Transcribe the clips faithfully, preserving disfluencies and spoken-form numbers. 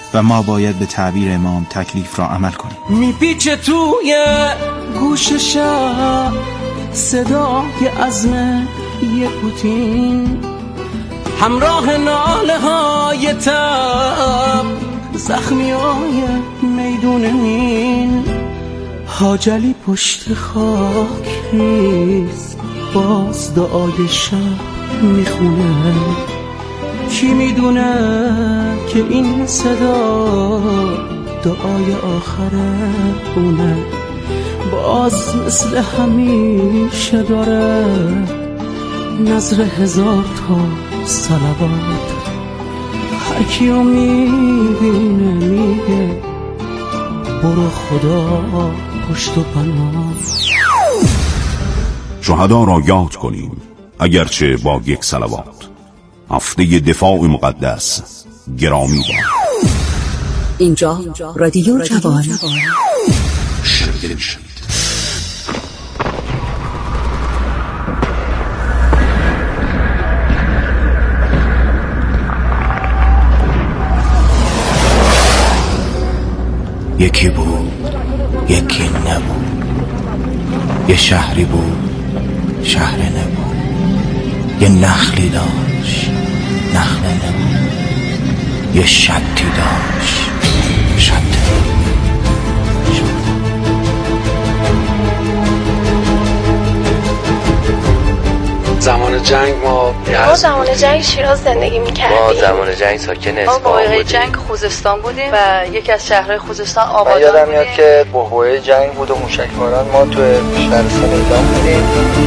و ما باید به تعبیر امام تکلیف را عمل کنیم. میپیچه توی گوش شب صدای عزم یه پوتین، همراه ناله های تب زخمی های میدون مین. حاجلی پشت خاک ریز باز دعای شب میخونه. کی میدونه که این صدا دعای آخره اونه. باز مثل همیشه داره نظر هزار تا صلوات. هر کیو میبینه میگه برو خدا پشت و پناه. شهدا را یاد کنیم اگرچه با یک صلوات. هفته دفاع مقدس گرامی باد. اینجا رادیو جوان. یکی بود یکی نبود، یه شهری بود شهر نبود، یه نخلی داشت نخل نبود، یه شتی داشت شت نبود. زمان جنگ ما ما زمان جنگ شیراز زندگی میکردیم. ما زمان جنگ ساکن اصفهان ما موقع جنگ خوزستان بودیم و یکی از شهرهای خوزستان آبادان بودیم. من یادم میاد که بحبوحه جنگ بود و موشکباران ما تو شهرستان ایلام بودیم.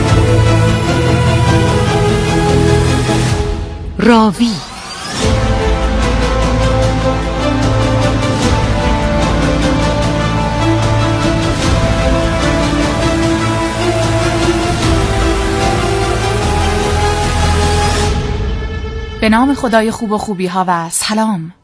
راوی به نام خدای خوب و خوبی ها و سلام.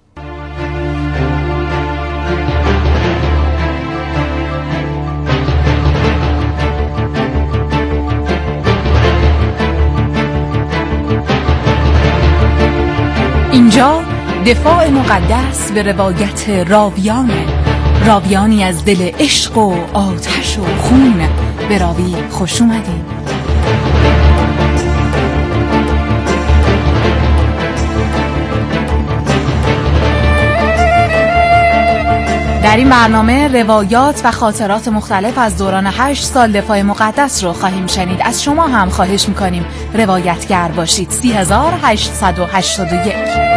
اینجا دفاع مقدس به روایت راویانه، راویانی از دل عشق و آتش و خون. به راوی خوش اومدین. در این برنامه روایات و خاطرات مختلف از دوران هشت سال دفاع مقدس رو خواهیم شنید. از شما هم خواهش میکنیم روایتگر باشید. سی هزار هشتصد و هشتاد و یک.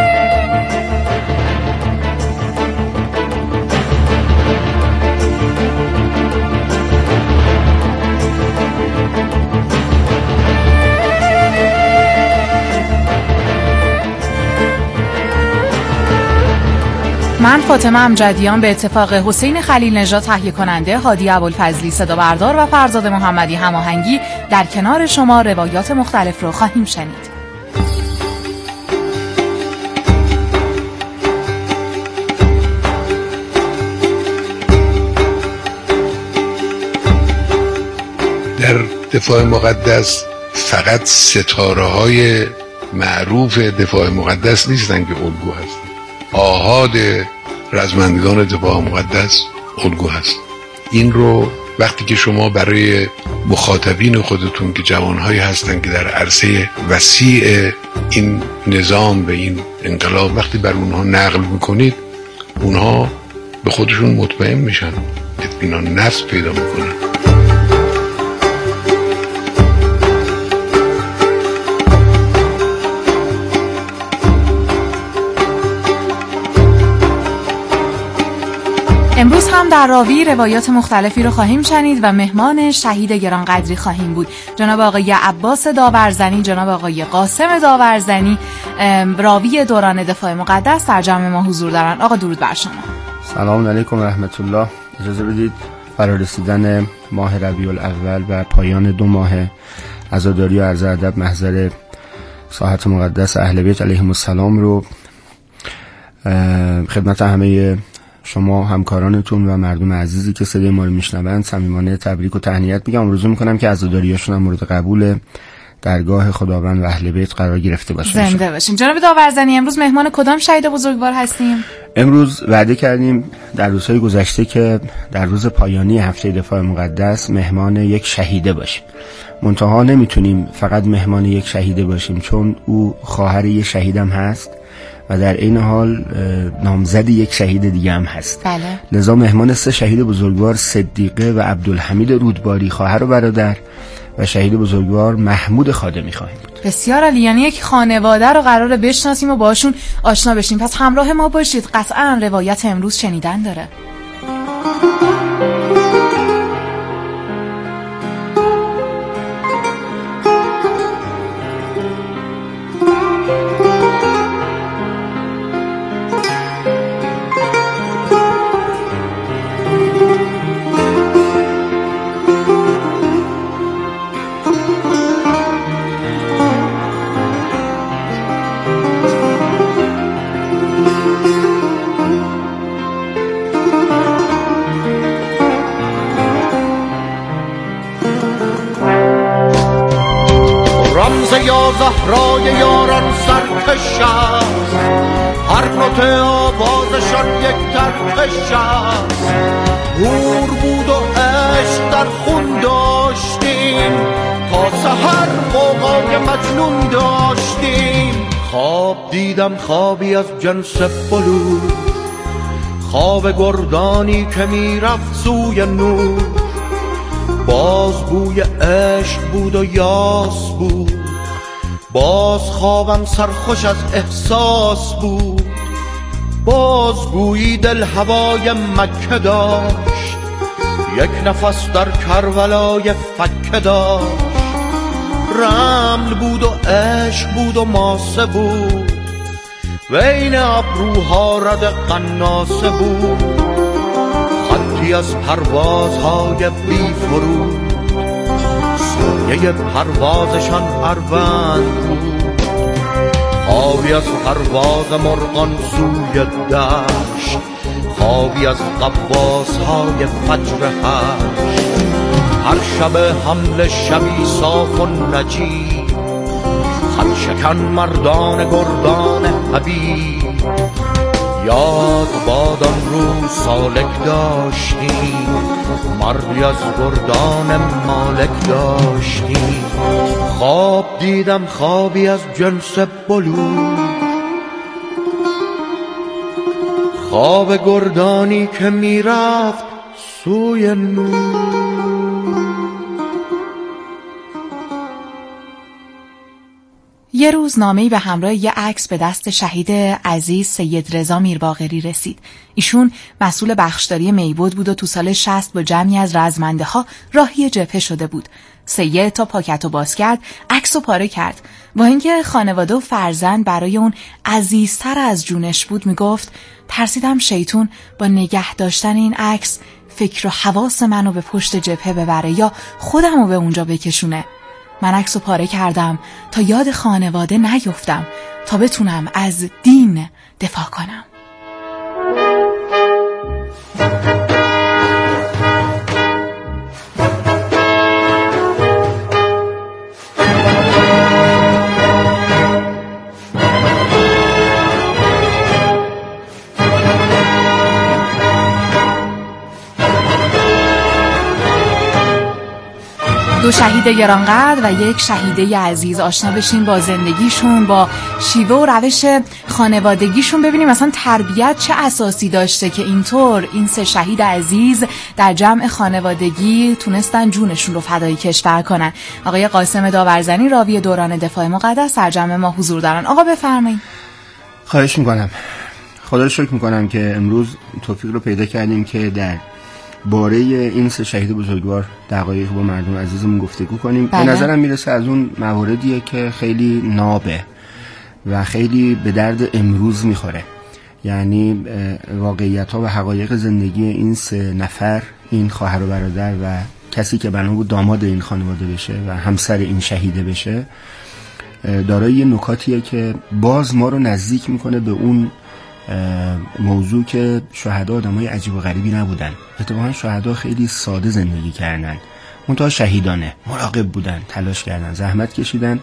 من فاطمه امجدیان به اتفاق حسین خلیل نژاد تهیه کننده، هادی ابوالفضلی صدا بردار و فرزاد محمدی هماهنگی در کنار شما روایات مختلف رو خواهیم شنید. در دفاع مقدس فقط ستاره های معروف دفاع مقدس نیستن که الگو هستن. آحاد رزمندگان دفاع مقدس الگو هست. این رو وقتی که شما برای مخاطبین خودتون که جوانهایی هستن که در عرصه وسیع این نظام و این انقلاب وقتی بر اونها نقل میکنید، اونها به خودشون مطمئن میشن، اطمینان نفس پیدا میکنن. امروز هم در راوی روایات مختلفی رو خواهیم شنید و مهمان شهید گرانقدری خواهیم بود. جناب آقای عباس داورزنی، جناب آقای قاسم داورزنی، راوی دوران دفاع مقدس در جمع ما حضور دارن. آقا درود بر شما. سلام علیکم و رحمت الله. اجازه بدید فرارسیدن ماه ربیع الاول و پایان دو ماه عزاداری و عرض ادب محضر ساحت مقدس اهل بیت علیهم السلام رو خدمت همه شما همکارانتون و مردم عزیزی که صدای ما رو میشنوند صمیمانه تبریک و تهنیت میگم. آرزو میکنم که عزاداریاشون هم مورد قبول درگاه خداوند و اهل بیت قرار گرفته باشه. زنده باشیم. جناب داورزنی، امروز مهمان کدام شهید بزرگوار هستیم؟ امروز وعده کردیم در روزهای گذشته که در روز پایانی هفته دفاع مقدس مهمان یک شهیده باشیم. منتها نمیتونیم فقط مهمان یک شهیده باشیم، چون او خواهر یک شهیدم هست و در این حال نامزد یک شهید دیگه هم هست. بله. لذا مهمان سه شهید بزرگوار صدیقه و عبدالحمید رودباری خواهر و برادر و شهید بزرگوار محمود خادمی خواهیم بود. بسیار عالی، یعنی یک خانواده رو قراره بشناسیم و باشون آشنا بشیم. پس همراه ما باشید، قطعا روایت امروز شنیدن داره. یا زهرای یاران سرکش است، هر نوت آوازشان یک ترکش است. هور بود و عشق در خون داشتیم، تا سحر غوغای مجنون داشتیم. خواب دیدم خوابی از جنس بلور، خواب گردانی که میرفت سوی نور. باز بوی عشق بود و یاس بود، باز خوابم سرخوش از احساس بود. باز گویی دل هوای مکه داشت، یک نفس در کربلای فکه داشت. رمل بود و عشق بود و ماسه بود، بین ابروها رد قناسه بود. خطی از پروازهای بی فرود، سایه پروازشان پروند بود. خوابی از پرواز مرغان سوی دشت، خوابی از قواس های فجر هشت. هر شب حمل شبی صاف و نجیب، خط شکن مردان گردان حبیب. یاد باد آن روز سالک داشتیم، مردی از گردان مالک داشتیم. خواب دیدم خوابی از جنس بلور، خواب گردانی که میرفت سوی نور. یه روز نامه‌ای به همراه یه عکس به دست شهید عزیز سید رضا میرباقری رسید. ایشون مسئول بخشداری میبود بود و تو سال شصت با جمعی از رزمنده ها راهی جبهه شده بود. سید تا پاکتو باز کرد، عکسو پاره کرد. با اینکه خانواده و فرزند برای اون عزیزتر از جونش بود، میگفت ترسیدم شیطون با نگه داشتن این عکس فکر و حواس منو به پشت جبهه ببره یا خودمو به اونجا بکشونه. من عکسو پاره کردم تا یاد خانواده نیفتم، تا بتونم از دین دفاع کنم. دو شهید گرانقدر و یک شهیده عزیز، آشنا بشین با زندگیشون، با شیوه و روش خانوادگیشون، ببینیم مثلا تربیت چه اساسی داشته که اینطور این سه شهید عزیز در جمع خانوادگی تونستن جونشون رو فدای کشور کنن. آقای قاسم داورزنی، راوی دوران دفاع مقدس، در جمع ما حضور دارن. آقا بفرمایید. خواهش میکنم. خدا رو شکر میکنم که امروز توفیق رو پیدا کردیم که در باره این سه شهید بزرگوار دقایق با مردم عزیزمون گفتگو کنیم. بله. به نظرم میرسه از اون مواردیه که خیلی نابه و خیلی به درد امروز میخوره. یعنی واقعیت ها و حقایق زندگی این سه نفر، این خواهر و برادر و کسی که بنا بود داماد این خانواده بشه و همسر این شهیده بشه، دارای یه نکاتیه که باز ما رو نزدیک میکنه به اون موضوع که شهدا آدمای عجیب و غریبی نبودن. اتفاقا شهدا خیلی ساده زندگی کردن، منتها شهیدانه، مراقب بودن، تلاش کردن، زحمت کشیدن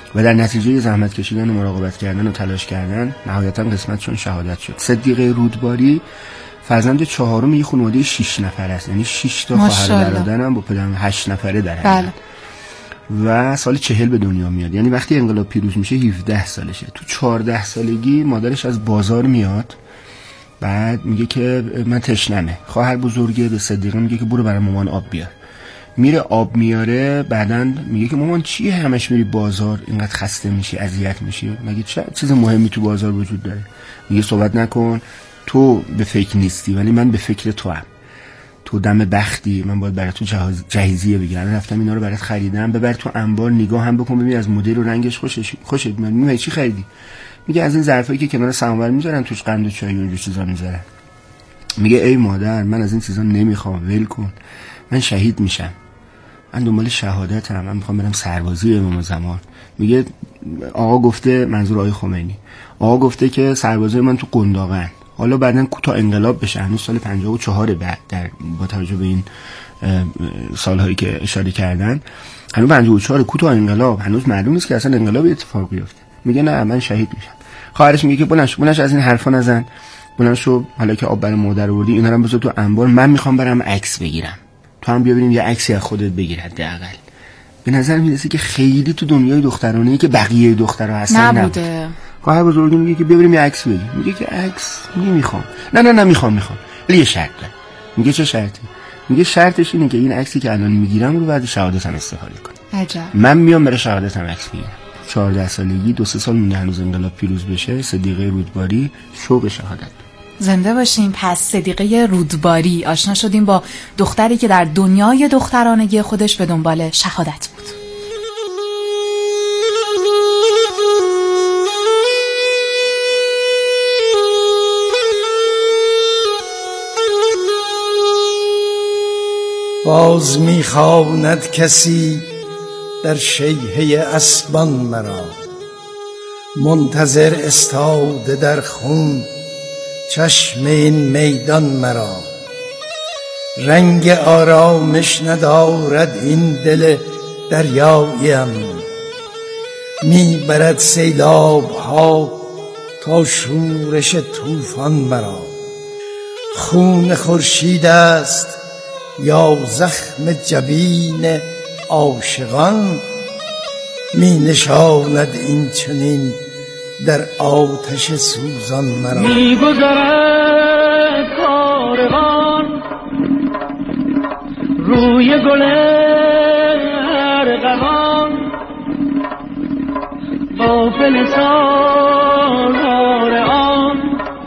و در نتیجه زحمت کشیدن و مراقبت کردن و تلاش کردن نهایتا قسمتشون شهادت شد. صدیقه رودباری فرزند چهارم یه خانواده شش نفر است، یعنی شش تا خواهر برادرن با پدرم هشت نفره در بله. و سال چهل به دنیا میاد، یعنی وقتی انقلاب پیروز میشه هفده سالشه. تو چهارده سالگی مادرش از بازار میاد، بعد میگه که من تشنمه. خواهر بزرگه به صدیقه میگه که برو برای مامان آب بیار. میره آب میاره، بعدن میگه که مامان چیه همش میری بازار، اینقدر خسته میشی، اذیت میشی، مگه چه چیز مهمی تو بازار وجود داره؟ میگه صحبت نکن، تو به فکر نیستی ولی من به فکر تو هم. تو دم بختی، من باید برای تو جهیزیه بگیرم، رفتم اینا رو برات خریدم، ببر تو انبار نگاه هم بکن ببین از مدل و رنگش خوشش خوشت میاد. میگه چی خریدی؟ میگه از این ظرفایی که کنار سماور میذارن توش قند و چای و اینجور چیزا میذارن. میگه ای مادر من از این چیزا نمیخوام، ول کن، من شهید میشم، من دنبال شهادتم، من میخوام برم سربازی امام زمان. میگه آقا گفته، منظور آقای خمینی، آقا گفته که سربازای من تو قنداقن، حالا بعدن تا انقلاب بشه، هنوز سال پنجاه و چهار بعد در با توجه به این سالهایی که اشاره کردن، هنوز پنجاه و چهار کوتاه انقلاب، هنوز معلوم نیست که اصلا انقلاب اتفاق بیفته. میگه نه من شهید میشم. خواهرش میگه که بلند شو بلند شو از این حرفا نزن، بلند شو حالا که آب برای مادر آوردی اینا رو بذار تو انبار، من میخوام برم عکس بگیرم، تو هم بیا بریم یه عکسی از خودت بگیر حداقل. به نظر میرسه که خیلی تو دنیای دخترانه‌ای که بقیه دخترها هستن نبوده. خواهر بزرگ میگه که بیا بریم یه عکس بگیر، میگه که عکس نمیخوام. نه نه نه میخوام میخوام ولی یه شرط داره. میگه چه شرطی؟ میگه شرطش اینه که این عکسی که الان میگیرم رو بعد شهادتم استفاده کنم. عجب. من میام برای شهادتم عکس میگیرم. چهارده سالگی، دو سه سال مونده هنوز انقلاب پیروز بشه. صدیقه رودباری شوق شهادت. زنده باشیم. پس صدیقه رودباری آشنا شدیم با دختری که در دنیای دخترانگی خودش به دنبال شهادت بود. باز میخواند کسی در شیهه اسبان مرا، منتظر استاده در خون چشم این میدان مرا. رنگ آرامش ندارد این دل دریاییم، میبرد سیلاب ها تا شورش طوفان مرا. خون خورشید است یا زخم جبین عاشقان، می نشاند این چنین در آتش سوزان مرا. می گذرد کاروان روی گل ارغوان، غافل سالار آن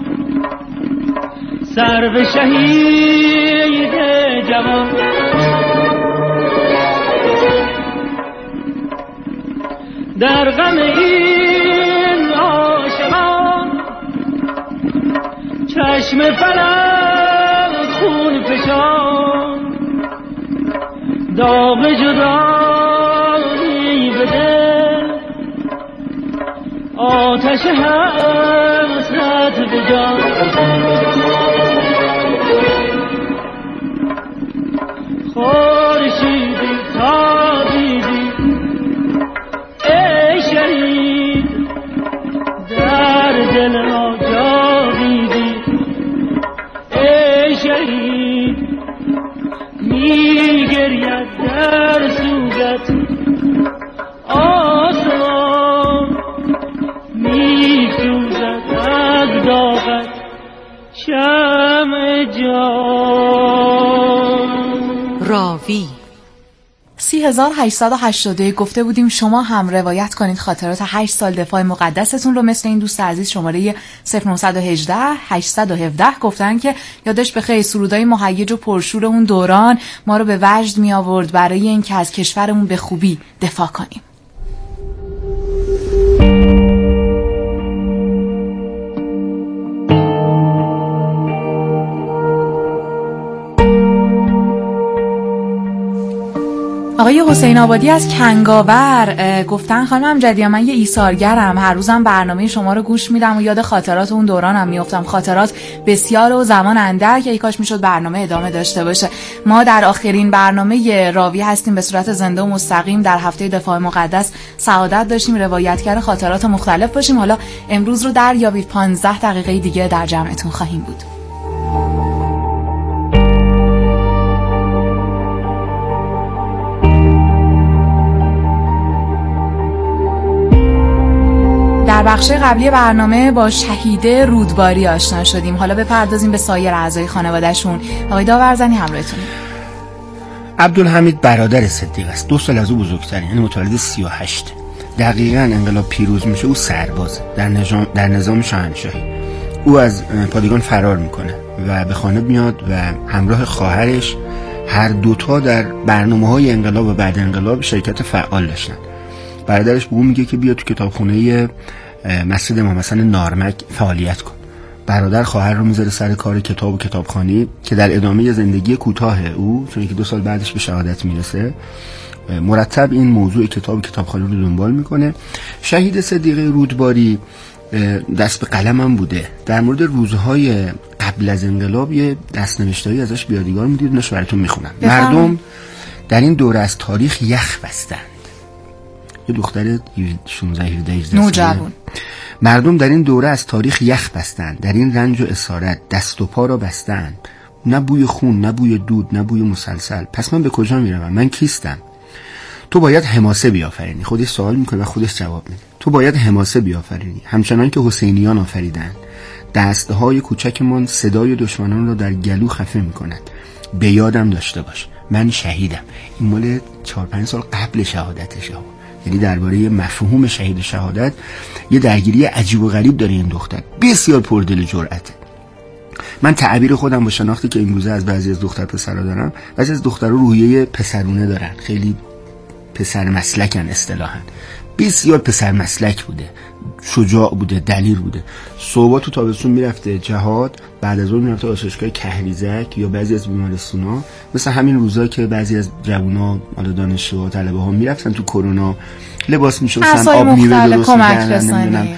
سرو شهید جوان. در غم این عاشقان چشم فلک خون فشان، داغ جدایی به دل آتش حسرت به جان. خورشیدی تابیدی ای شهید، در دل ما جاویدی ای شهید. می گرید در سوگت آسمان، می سوزد از داغت شمع جان. راوی سی هزار هشتصد و هشتاد و یک گفته بودیم شما هم روایت کنید خاطرات هشت سال دفاع مقدستون رو. مثل این دوست عزیز شماره صفر نه یک هشت هشتصد و هفده گفتن که یادش بخیر سرودای مهیج و پرشور اون دوران ما رو به وجد می آورد برای اینکه از کشورمون به خوبی دفاع کنیم. آقای حسین آبادی از کنگاور گفتن خانم امجدی من یه ایثارگرم، هر روزم برنامه شما رو گوش میدم و یاد خاطرات اون دورانم میافتم. خاطرات بسیار و زمان اندک، ای کاش میشد برنامه ادامه داشته باشه. ما در آخرین برنامه راوی هستیم به صورت زنده و مستقیم در هفته دفاع مقدس سعادت داشتیم روایتگر خاطرات مختلف باشیم. حالا امروز رو دریابید، پانزده دقیقه دیگه در جمعتون خواهیم بود. در بخش قبلی برنامه با شهیده رودباری آشنا شدیم. حالا بپردازیم به سایر اعضای خانواده‌شون. آقای داورزنی همراهتون. عبدالحمید برادر صدیق است، دو سال از او بزرگتره، یعنی متولد سی و هشت. دقیقاً انقلاب پیروز میشه او سرباز در نظام در نظام شاهنشاهی. او از پادگان فرار میکنه و به خانه میاد و همراه خواهرش هر دوتا در برنامه‌های انقلاب و بعد انقلاب شرکت فعال داشتن. برادرش به اون میگه که بیا تو کتابخونه مسجد امام حسن نارمک فعالیت کن. برادر خواهر رو میذاره سر کار کتاب و کتابخوانی که در ادامه زندگی کوتاه او، چون که دو سال بعدش به شهادت میرسه، مرتب این موضوع کتاب و کتابخوانی رو دنبال میکنه. شهید صدیقه رودباری دست به قلم هم بوده. در مورد روزهای قبل از انقلاب یه دست‌نوشته‌ای ازش بیادگار میدید، نش براتون میخونم. مردم در این دوره از تاریخ یخ بستند. یه دختر شانزده هجده نوجوان. مردم در این دوره از تاریخ یخ بستند، در این رنج و اسارت دست و پا را بستند. نه بوی خون، نه بوی دود، نه بوی مسلسل. پس من به کجا میروم؟ من کیستم؟ تو باید حماسه بیافرینی. خودش سوال میکنه و خودش جواب میده. تو باید حماسه بیافرینی، همچنان که حسینیان آفریدند. دستهای کوچکمان صدای دشمنان را در گلو خفه میکند. به یادم داشته باش من شهیدم. این مال چهار پنج سال قبل شهادتشه. یعنی درباره مفهوم شهید شهادت یه درگیری عجیب و غریب داره این دختر. بسیار پردل و جرأته. من تعبیر خودم با شناختی که امروزه از بعضی از دختر پسرها دارم، بعضی از دخترها روحیه پسرونه دارن، خیلی پسر مسلکن اصطلاحاً. بسیار پسر مسلک بوده، شجاع بوده، دلیر بوده. صبح تو تابستون میرفته جهاد، بعد از اون میرفته آسایشگاه کهریزک یا بعضی از بیمارستانا، مثل همین روزا که بعضی از جوونا، حالا دانشجو و طلبه ها میرفتن تو کرونا لباس میشستن، آب میوه درست می‌کردن،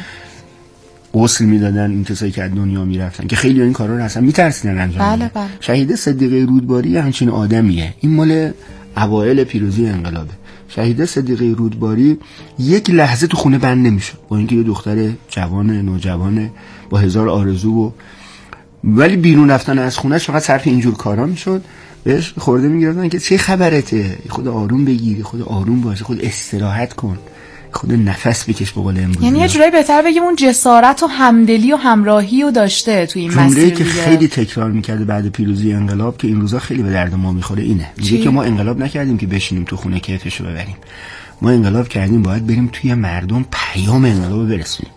غسل میدادن این کسایی که از دنیا میرفتن، که خیلی این کارا رو اصلا میترسیدن انجام بدن. بله بله. شهید صدیقه رودباری همچین آدمیه. این مال اوایل پیروزی انقلابه. شهید صدیقه رودباری یک لحظه تو خونه بند نمیشد، با اینکه یه دختر جوان نوجوانه با هزار آرزو و ولی بیرون رفتن از خونهش فقط صرف اینجور کارا میشد. بهش خورده میگرفتن که چه خبرته، خود آروم بگیر، خود آروم باش، خود استراحت کن، خود نفس بکش به قول امروزی. یعنی یه جورایی بهتر بگیم اون جسارت و همدلی و همراهی رو داشته تو این مسیر. جمله‌ای که خیلی تکرار میکرده بعد پیروزی انقلاب که این روزا خیلی به درد ما میخوره اینه. میگه که ما انقلاب نکردیم که بشینیم تو خونه کیفشو ببریم. ما انقلاب کردیم باید بریم توی مردم پیام انقلاب برسونیم.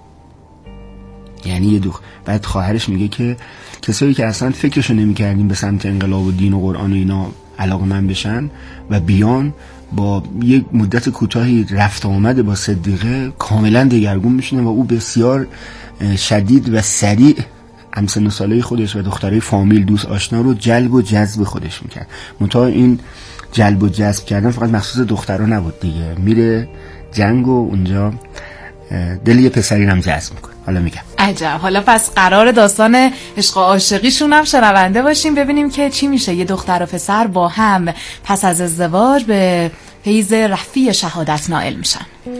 یعنی یه دو بعد خواهرش میگه که کسایی که اصلا فکرشو نمیکردیم به سمت انقلاب و دین و قرآن و اینا علاقه‌مند بشن و بیان، با یک مدت کوتاهی رفت آمد با صدیقه کاملا دگرگون میشونه و او بسیار شدید و سریع همسن و ساله خودش و دخترای فامیل، دوست، آشنا رو جلب و جذب خودش میکرد. منتها این جلب و جذب کردن فقط مخصوص دخترها نبود دیگه، میره جنگ و اونجا دل یه پسری هم جذب میکنه. حالا میگم عجب. حالا پس قرار داستان عشق و عاشقیشون هم شنونده باشیم، ببینیم که چی میشه. یه دختر و پسر با هم پس از ازدواج به فیض رفیع شهادت نائل میشن.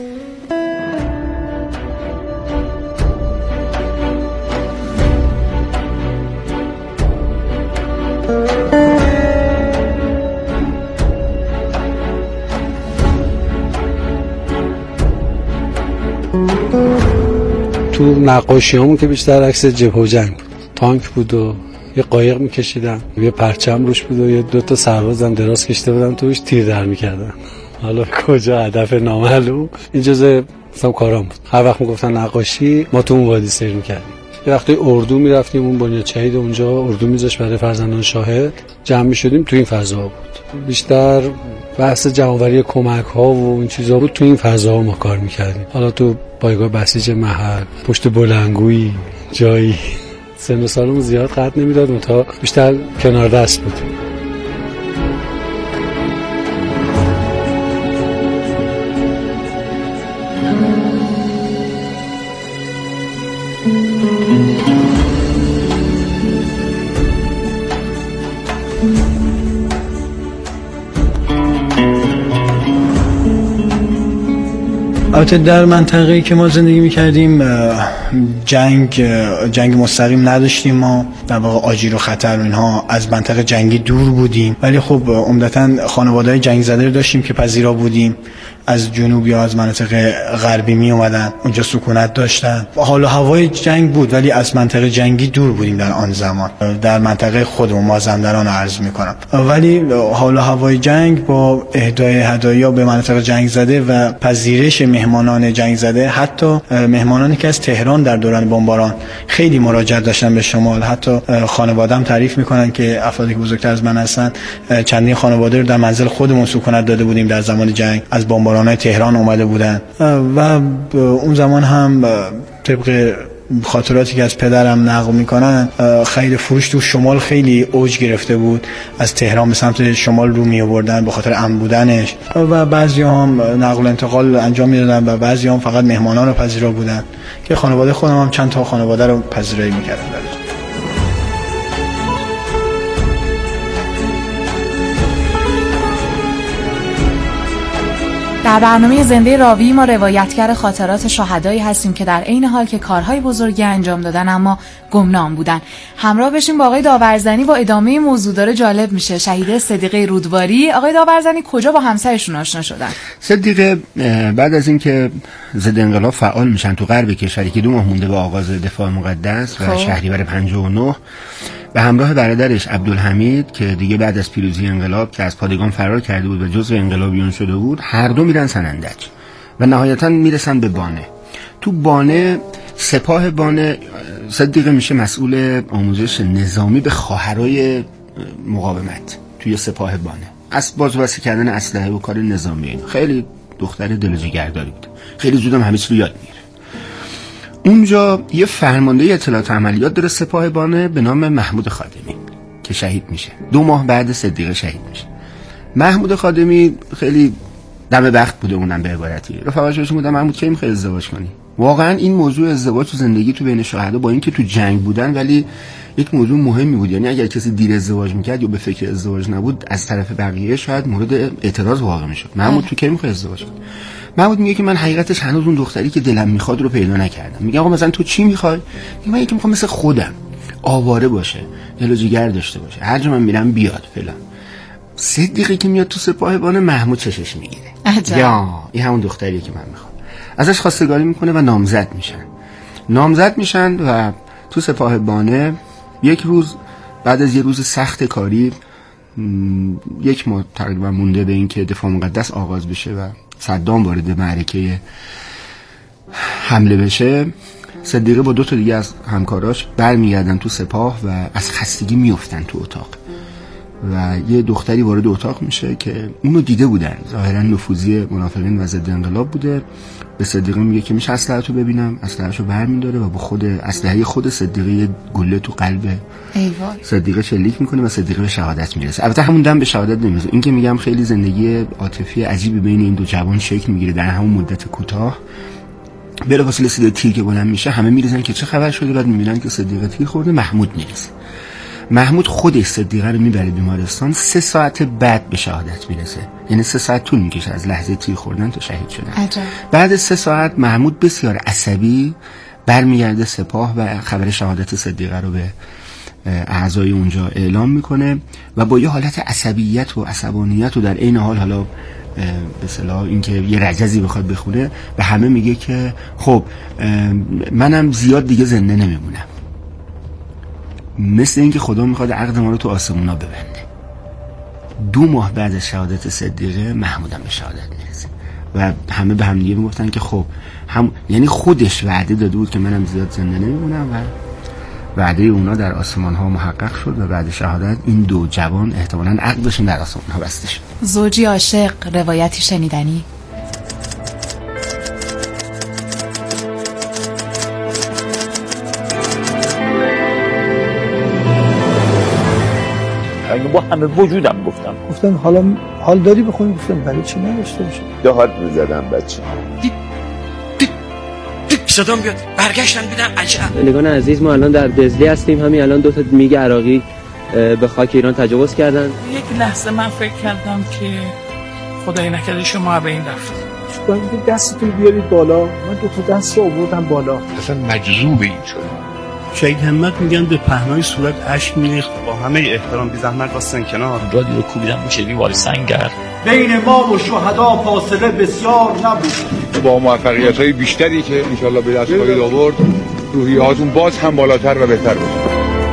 تو نقاشی همون که بیشتر عکس جبهه و جنگ بود، تانک بود و یه قایق میکشیدم، یه پرچم روش بود و یه دوتا سربازم دراز کشیده بودم توش تیر در میکردن. حالا کجا هدف نامعلوم. این جزء مثلا کارام بود. هر وقت میگفتن نقاشی ما تو اون وادی سیر میکردیم. یه وقتی اردو میرفتیم اون بنیاد شهید اونجا اردو میذاش برای فرزندان شاهد، جمع میشدیم تو این فضا بود. بیشتر بحث جمع‌آوری کمک ها و این چیزا بود، تو این فضا ما کار میکردیم. حالا تو پایگاه بسیج محل، پشت بلندگویی جایی. سن و سالمون زیاد قد نمیداد، تا بیشتر کنار دست بود. البته در منطقه‌ای که ما زندگی می‌کردیم جنگ جنگ مستقیم نداشتیم، ما در واقع آجیل و خطر و اینها از منطقه جنگی دور بودیم، ولی خب عمدتاً خانواده‌های جنگ زده رو داشتیم که پذیرا بودیم، از جنوب یا از مناطق غربی می اومدن، اونجا سکونت داشتن. حال و هوای جنگ بود ولی از منطقه جنگی دور بودیم در آن زمان، در منطقه خودمون مازندران عرض میکنم. ولی حال و هوای جنگ با اهدای هدایا به مناطق جنگ زده و پذیرش مهمانان جنگ زده، حتی مهمانانی که از تهران در دوران بمباران خیلی مراجعت داشتن به شمال، حتی خانواده‌ام تعریف میکنن که افرادی که بزرگتر از من هستن چندین خانواده رو در منزل خودمون سکونت داده بودیم در زمان جنگ، از بمباران‌های تهران اومده بودن. و اون زمان هم طبق خاطراتی که از پدرم نقل میکنن خرید فروش تو شمال خیلی اوج گرفته بود، از تهران به سمت شمال رو می آوردن به خاطر امن بودنش، و بعضی هم نقل و انتقال انجام میدادن و بعضی هم فقط مهمانان رو پذیرا بودن که خانواده خودم هم چند تا خانواده رو پذیرایی میکردن. در برنامه زنده راوی ما روایتگر خاطرات شهدایی هستیم که در عین حال که کارهای بزرگی انجام دادن اما گمنام بودن. همراه بشیم با آقای داورزنی با ادامه موضوع. داره جالب میشه. شهیده صدیقه رودباری، آقای داورزنی کجا با همسرشون آشنا شدن؟ صدیقه بعد از اینکه ضد انقلاب فعال میشن تو غرب کشور که دو ماه مونده به آغاز دفاع مقدس و شهریور پنجاه و نه، به همراه برادرش عبدالحمید که دیگه بعد از پیروزی انقلاب که از پادگان فرار کرده بود و جزو انقلابیون شده بود، هر دو میرن سنندج و نهایتا میرسن به بانه. تو بانه سپاه بانه صدیقه میشه مسئول آموزش نظامی به خواهرای مقاومت توی سپاه بانه، از بازرسی کردن اسلحه و کار نظامی. این خیلی دختر دل جگرداری بود، خیلی زودم همه چی رو یاد میگیره. اونجا یه فرمانده اطلاعات عملیات داره سپاه بانه به نام محمود خادمی که شهید میشه. دو ماه بعد صدیقه شهید میشه. محمود خادمی خیلی دم بخت بوده، اونم به عبارتی رفقاش بهش بودن محمود کی میخوای ازدواج کنی؟ واقعا این موضوع ازدواج تو زندگی تو بین شهدا با اینکه تو جنگ بودن ولی یک موضوع مهمی بود، یعنی اگر کسی دیر ازدواج میکرد یا به فکر ازدواج نبود از طرف بقیه شاید مورد اعتراض واقع میشد. محمود تو کی میخوای ازدواج کنی؟ محمود میگه که من حقیقتش هنوز اون دختری که دلم میخواد رو پیدا نکردم. میگه آقا مثلا تو چی میخوای؟ میگه من یکی میخوام مثل خودم آواره باشه، دل و جگر داشته باشه، هر جا من میرم بیاد فلان. صدیقه که میاد تو سپاه بانه محمود چشش میگیره. یا این همون دختریه که من میخوام. ازش خواستگاری میکنه و نامزد میشن. نامزد میشن و تو سپاه بانه یک روز بعد از یه روز سخت کاری، یک ماه تقریبا مونده به این که دفاع مقدس آغاز بشه و صدام وارد معرکه حمله بشه، صدیقه با دو تا دیگه از همکاراش برمیگردن تو سپاه و از خستگی میافتن تو اتاق و یه دختری وارد اتاق میشه که اونو دیده بودن، ظاهرا نفوذی منافقین و ضد انقلاب بوده. به صدیقه میگه که میشه اسلحه‌تو ببینم، اسلحه‌شو برمی‌داره و با خود اسلحه خود صدیقه یه گله تو قلب ایوان صدیقه شلیک میکنه و صدیقه به شهادت میرسه. البته همون دم به شهادت نمیرسه. این که میگم خیلی زندگی عاطفی عجیبی بین این دو جوان شکل میگیره در همون مدت کوتاه. بلافاصله صدای تیر که بلند میشه همه میریزن که چه خبر شده، بعد میبینن که صدیقه تیر خورده. محمود میرسه. محمود خودش صدیقه رو میبره بیمارستان. سه ساعت بعد به شهادت میرسه، یعنی سه ساعت طول میکشه از لحظه تیر خوردن تا شهید شدن. عجب. بعد سه ساعت محمود بسیار عصبی برمیگرده سپاه و خبر شهادت صدیقه رو به اعضای اونجا اعلام میکنه و با یه حالت عصبیت و عصبانیت و در عین حال حالا به اصطلاح اینکه یه رجزی بخواد بخونه به همه میگه که خب منم زیاد دیگه زنده نمیمونم، مثل اینکه خدا میخواد عقد ما رو تو آسمونا ببنده. دو ماه بعد از شهادت صدیقه محمودم به شهادت میرسه و همه به هم دیگه میگفتن که خب هم یعنی خودش وعده داده بود که منم زیاد زنده نمیمونم و وعده اونا در آسمان ها محقق شد و بعد شهادت این دو جوان احتمالاً عقدشون در آسمان ها بسته شد. زوجی عاشق، روایتی شنیدنی. با همه وجودم گفتم گفتم حالا حال داری بخونی؟ گفتم برای چی نداشته باشه. دهات میزدم بچه دید دید دید صدام بیاد برگشتن بیدن عجب. نگان عزیز ما الان در دزلی هستیم، همین الان دو تا میگ عراقی به خاک ایران تجاوز کردن. یک لحظه من فکر کردم که خدای نکرده شما به این رفت. باید دستتون بیارید بالا. من دو تا دست رو آوردم بالا. اصلا مجذوب این شد. شهید همت میگن به پهنای صورت اشک میریخت. با همه احترام بی زحمت واسن کنار. رادیو رو کوبیدم میشه دیوار سنگر. بین ما و شهدا فاصله بسیار نبود. با موفقیت‌های بیشتری که انشالله به دست خواهید آورد، روحیه‌هاتون باز هم بالاتر و بهتر بشه.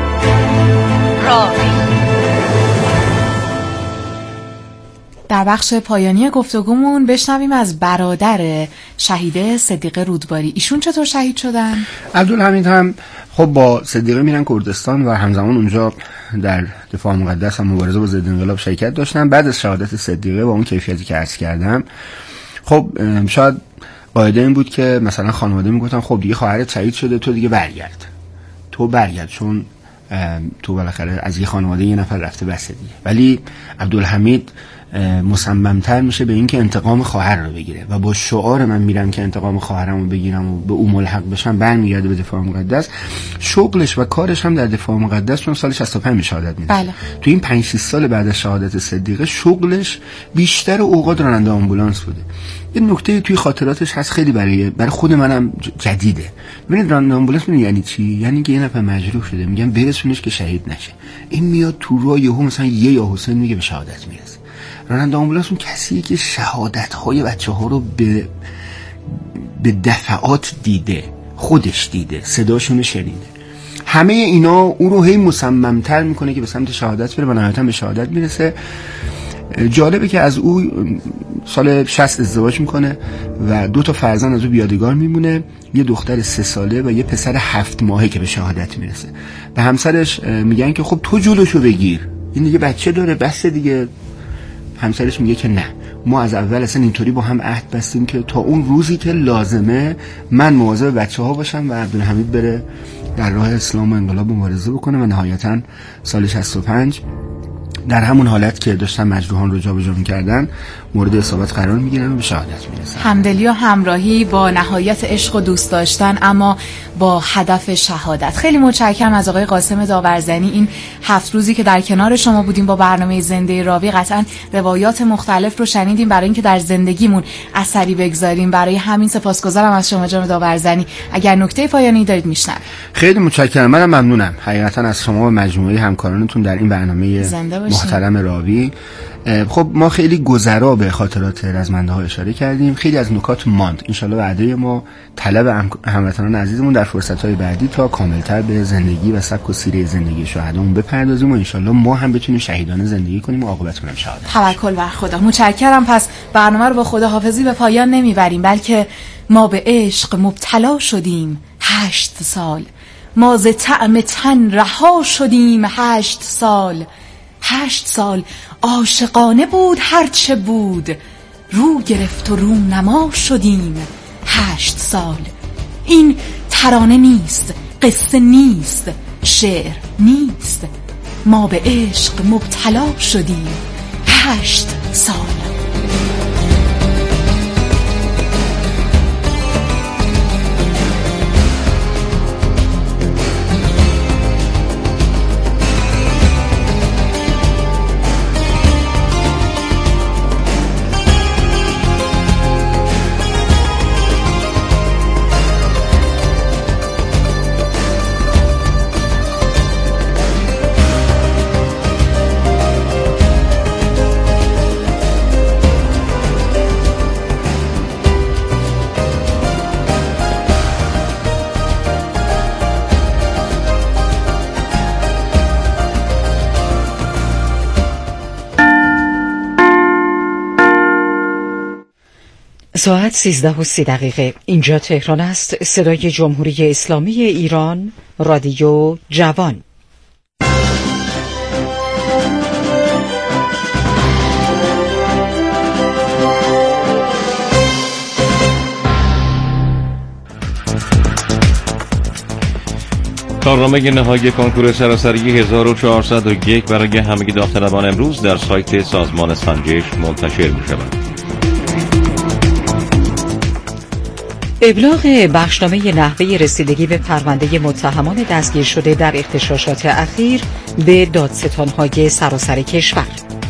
در بخش پایانی گفتگومون بشنویم از برادر شهید صدیقه رودباری. ایشون چطور شهید شدن؟ عبدالحمید هم خب با صدیقه میرن کردستان و همزمان اونجا در دفاع مقدس هم مبارزه با ضد انقلاب شرکت داشتن. بعد از شهادت صدیقه با اون کیفیتی که عرض کردم، خب شاید قاعده این بود که مثلا خانواده میگفتن خب دیگه خواهرت شهید شده، تو دیگه برگرد، تو برگرد، چون تو بالاخره از یه خانواده یه نفر رفته بسه دیگه. ولی عبدالحمید مصممتر میشه به این که انتقام خواهر رو بگیره و با شعار من میرم که انتقام خواهرم رو بگیرم و به او ملحق بشم برمیگرده به دفاع مقدس. شغلش و کارش هم در دفاع مقدس، چون سال شصت و پنج شهادت میده. بله. تو این پنج شش سال بعد از شهادت صدیقه شغلش بیشتر اوقات راننده آمبولانس بوده. یه نکته توی خاطراتش هست خیلی برای برای خود منم جدیده. ببینید راننده آمبولانس یعنی چی؟ یعنی که یه نفر مجروح شده میگن برسونش که شهید نشه. این میاد تو راه یهو مثلا یه یا حسین میگه به شهادت میرسه. راننده آمبولانس اون کسیه که شهادت‌های بچه‌ها رو به به دفعات دیده، خودش دیده، صداشون شنیده. همه اینا او رو هی مصمم‌تر میکنه که به سمت شهادت بره و نهایتاً به شهادت میرسه. جالبه که از او سال شصت ازدواج میکنه و دو تا فرزند از او بیادگار میمونه، یه دختر سه ساله و یه پسر هفت ماهه که به شهادت میرسه. به همسرش میگن که خب تو جلوشو بگیر، این دیگه بچه داره، بس دیگه. همسرش میگه که نه، ما از اول اصلا اینطوری با هم عهد بستیم که تا اون روزی که لازمه من مواظب بچه ها باشم و عبدالحمید بره در راه اسلام و انقلاب مبارزه بکنه. و نهایتا سال شصت و پنج در همون حالت که داشتن مجروحان رو جابجا می‌کردن مورد اصابت قرار میگیرن و به شهادت میرسن. همدلی و همراهی با نهایت عشق و دوست داشتن، اما با هدف شهادت. خیلی متشکرم از آقای قاسم داورزنی. این هفت روزی که در کنار شما بودیم با برنامه زنده راوی قطعا روایات مختلف رو شنیدیم برای اینکه در زندگیمون اثری بگذاریم. برای همین سپاسگزارم از شما جناب داورزنی. اگر نکته پایانی دارید میشنم. خیلی متشکرم. منم ممنونم حقیقتا از شما و مجموعه همکارانتون در این برنامه محترم راوی. خب ما خیلی گذرا به خاطرات رزمنده ها اشاره کردیم، خیلی از نکات ماند. انشالله وعده ما طلب هموطنان عزیزمون در فرصت های بعدی تا کاملتر به زندگی و سبک و سیره زندگی شهدامون بپردازیم و انشالله ما هم بتونیم شهیدانه زندگی کنیم و عاقبتمون هم شهادت. توکل بر خدا. متشکرم. پس برنامه رو با خداحافظی به پایان نمیبریم، بلکه ما به عشق مبتلا شدیم هشت سال، ما ز طعم تن رها شدیم هشت سال. هشت سال عاشقانه بود هرچه بود، رو گرفت و رو نما شدیم هشت سال. این ترانه نیست، قصه نیست، شعر نیست، ما به عشق مبتلا شدیم هشت سال. ساعت سیزده و سی دقیقه. اینجا تهران است. صدای جمهوری اسلامی ایران، رادیو جوان. کارنامه نهایی کنکور سراسری هزار و چهارصد و یک برای همه داوطلبان امروز در سایت سازمان سنجش منتشر می شود. ابلاغ بخشنامه نحوه رسیدگی به پرونده متهمان دستگیر شده در اغتشاشات اخیر به دادستان‌های سراسر کشور.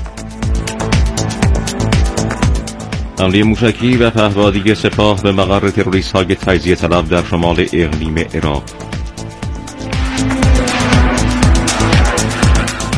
حمله موشکی و پهپادی سپاه به مقر تروریست‌های تجزیه طلب در شمال اقلیم عراق.